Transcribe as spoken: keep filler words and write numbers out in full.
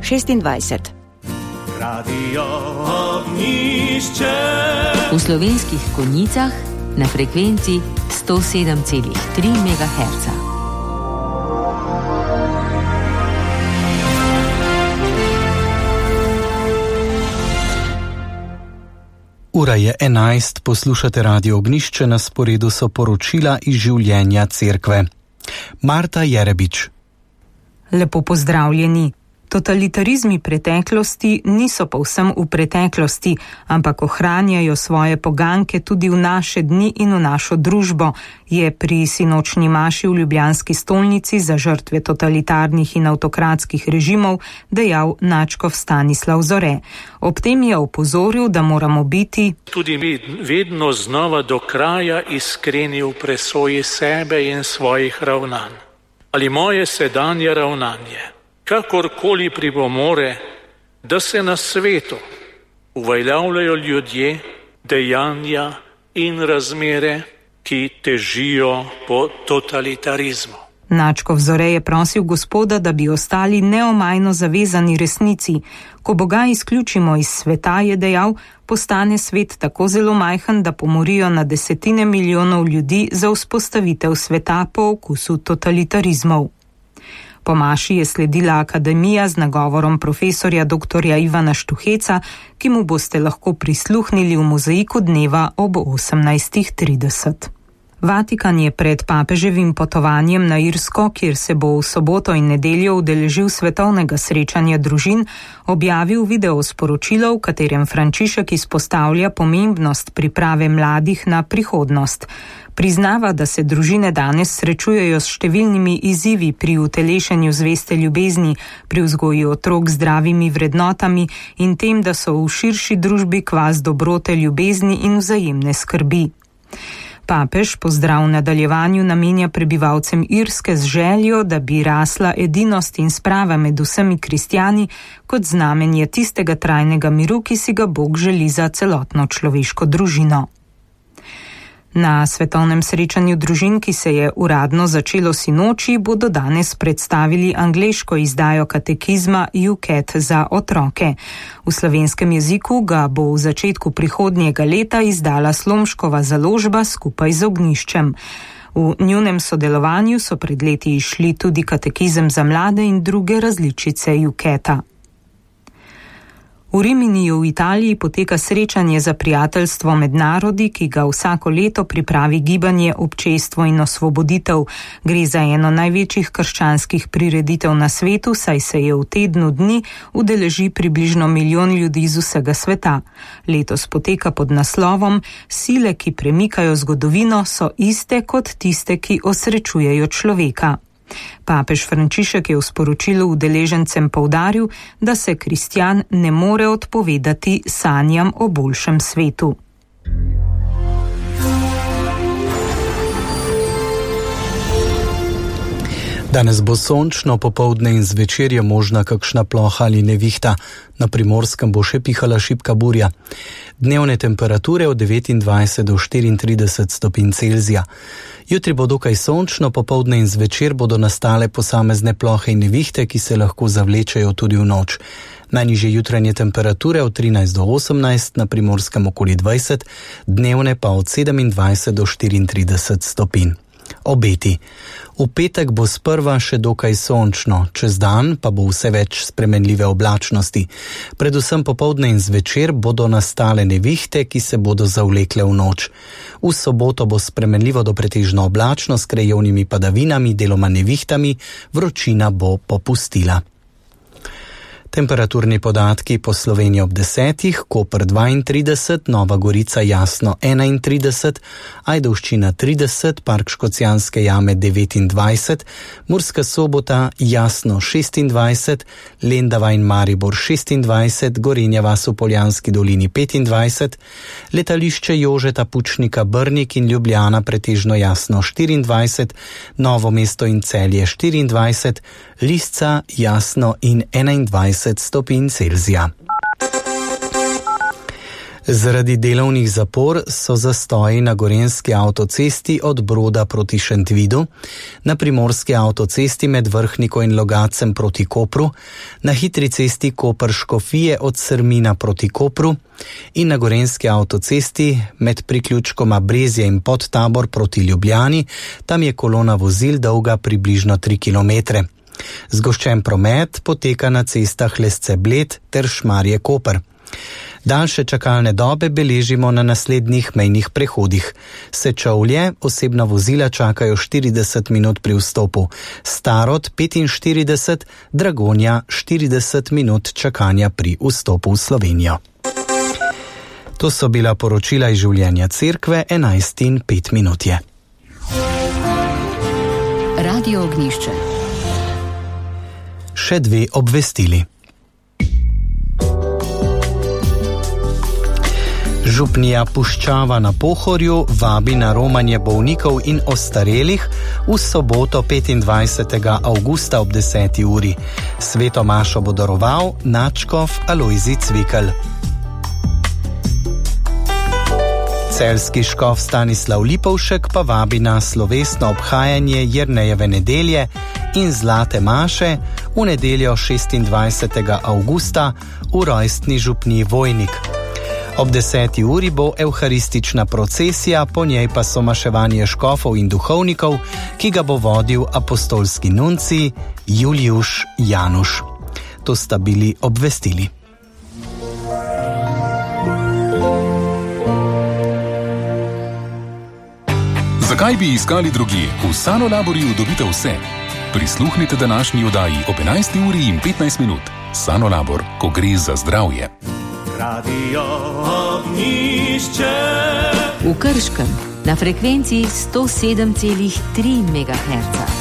šestindvajset. Radio Ognjišče. V Slovenskih Konjicah na frekvenci sto sedem celih tri megaherca. Ura je enajst, poslušate Radio Ognjišče, na sporedu so poročila iz življenja cerkve. Marta Jerebič. Lepo pozdravljeni. Totalitarizmi preteklosti niso povsem v preteklosti, ampak ohranjajo svoje poganke tudi v naše dni in v našo družbo, je pri sinočnji maši v ljubljanski stolnici za žrtve totalitarnih in avtokratskih režimov dejal nadškof Stanislav Zore. Ob tem je opozoril, da moramo biti tudi mi vedno znova do kraja iskreni v presoji sebe in svojih ravnanj. Ali moje sedanje ravnanje kakorkoli pripomore, da se na svetu uveljavljajo ljudje, dejanja in razmere, ki težijo po totalitarizmu. Nadškof Zore je prosil Gospoda, da bi ostali neomajno zavezani resnici. Ko Boga izključimo iz sveta, je dejal, postane svet tako zelo majhen, da pomorijo na desetine milijonov ljudi za vzpostavitev sveta po okusu totalitarizmov. Po maši je sledila akademija z nagovorom profesorja doktorja Ivana Štuheca, ki mu boste lahko prisluhnili v mozaiku dneva ob osemnajstih trideset. Vatikan je pred papeževim potovanjem na Irsko, kjer se bo v soboto in nedeljo udeležil svetovnega srečanja družin, objavil video sporočilo, v katerem Frančišek izpostavlja pomembnost priprave mladih na prihodnost. Priznava, da se družine danes srečujejo s številnimi izzivi pri utelešenju zveste ljubezni, pri vzgoji otrok z zdravimi vrednotami in tem, da so v širši družbi kvas dobrote, ljubezni in vzajemne skrbi. Papež pozdrav v nadaljevanju namenja prebivalcem Irske z željo, da bi rasla edinost in sprava med vsemi kristjani kot znamenje tistega trajnega miru, ki si ga Bog želi za celotno človeško družino. Na svetovnem srečanju družin, ki se je uradno začelo sinoči, bodo danes predstavili angleško izdajo katekizma U C A T za otroke. V slovenskem jeziku ga bo v začetku prihodnjega leta izdala Slomškova založba skupaj z Ognjiščem. V njunem sodelovanju so pred leti išli tudi katekizem za mlade in druge različice U C A T-a. V Riminiju v Italiji poteka srečanje za prijateljstvo med narodi, ki ga vsako leto pripravi gibanje Občestvo in osvoboditev. Gre za eno največjih krščanskih prireditev na svetu, saj se je v tednu dni udeleži približno milijon ljudi z vsega sveta. Letos poteka pod naslovom Sile, ki premikajo zgodovino, so iste kot tiste, ki osrečujejo človeka. Papež Frančišek je v sporočilu udeležencem poudaril, da se kristjan ne more odpovedati sanjam o boljšem svetu. Danes bo sončno, popoldne in zvečer je možna kakšna ploha ali nevihta. Na Primorskem bo še pihala šibka burja. Dnevne temperature od devetindvajset do štiriintrideset stopinj Celzija. Jutri bo dokaj sončno, popoldne in zvečer bodo nastale posamezne plohe in nevihte, ki se lahko zavlečejo tudi v noč. Najnižje jutranje temperature od trinajst do osemnajst, na Primorskem okoli dvajset, dnevne pa od sedemindvajset do štiriintrideset stopinj. Obeti. V petek bo sprva še dokaj sončno, čez dan pa bo vse več spremenljive oblačnosti. Predvsem popoldne in zvečer bodo nastale nevihte, ki se bodo zavlekle v noč. V soboto bo spremenljivo do pretežno oblačno s krajevnimi padavinami, deloma nevihtami, vročina bo popustila. Temperaturni podatki po Sloveniji ob desetih, Koper dvaintrideset, Nova Gorica jasno enaintrideset, Ajdovščina trideset, Park Škocjanske jame devetindvajset, Murska Sobota jasno šestindvajset, Lendava in Maribor šestindvajset, Gorenja vas v Poljanski dolini petindvajset, Letališče Jožeta Pučnika Brnik in Ljubljana pretežno jasno štiriindvajset, Novo mesto in Celje štiriindvajset, Lisca jasno in enaindvajset stopinj Celzija. Zaradi delovnih zapor so zastoji na gorenjski avtocesti od Broda proti Šentvidu, na primorski avtocesti med Vrhniko in Logacem proti Kopru, na hitri cesti Koper-Škofije od Srmina proti Kopru in na gorenjski avtocesti med priključkoma Brezje in Podtabor proti Ljubljani, tam je kolona vozil dolga približno tri kilometre. Zgoščen promet poteka na cestah Lesce-Bled ter Šmarje-Koper. Daljše čakalne dobe beležimo na naslednjih mejnih prehodih. Sečovlje, osebna vozila čakajo štirideset minut pri vstopu, Starod petinštirideset, Dragonja štirideset minut čakanja pri vstopu v Slovenijo. To so bila poročila iz življenja cerkve, enajst in pet minut je. Radio Ognjišče. Še dve obvestili. Župnija Puščava na Pohorju vabi na romanje bolnikov in ostarelih v soboto petindvajsetega avgusta ob deseti uri. Sveto mašo bo daroval nadškof Alojzij Cvikl. Celjski škof Stanislav Lipovšek pa vabi na slovesno obhajanje Jernejeve nedelje in Zlate maše v nedeljo šestindvajsetega avgusta v rojstni župniji Vojnik. Ob deseti uri bo evharistična procesija, po njej pa so maševanje škofov in duhovnikov, ki ga bo vodil apostolski nuncij Julijuš Januš. To sta bili obvestili. Zakaj bi iskali drugje? V Sanolaborju dobite vse. Prisluhnite današnji oddaji ob enajsti uri in petnajst minut. Sanolabor, ko gre za zdravje. Radio Ognjišče. V Krškem na frekvenci sto sedem celih tri megaherca.